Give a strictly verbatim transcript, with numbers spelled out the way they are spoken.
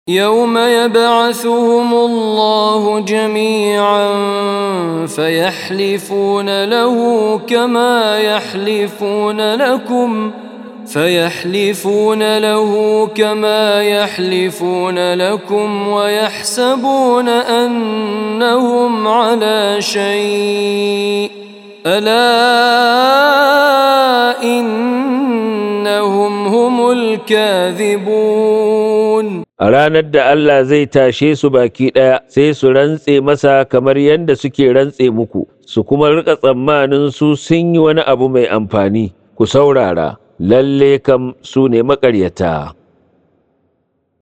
يوم يبعثهم الله جميعا فيحلفون له كما يحلفون لكم فيحلفون له كما يحلفون لكم ويحسبون أنهم على شيء ألا إنهم هم الكاذبون. A ranar da Allah zai tashe su baki ɗaya sai su rantse masa kamar yadda suke rantse muku, su kuma riƙa tsammanin su sun yi wani abu mai amfani. Ku saurara, lalle kam su ne maƙaryata.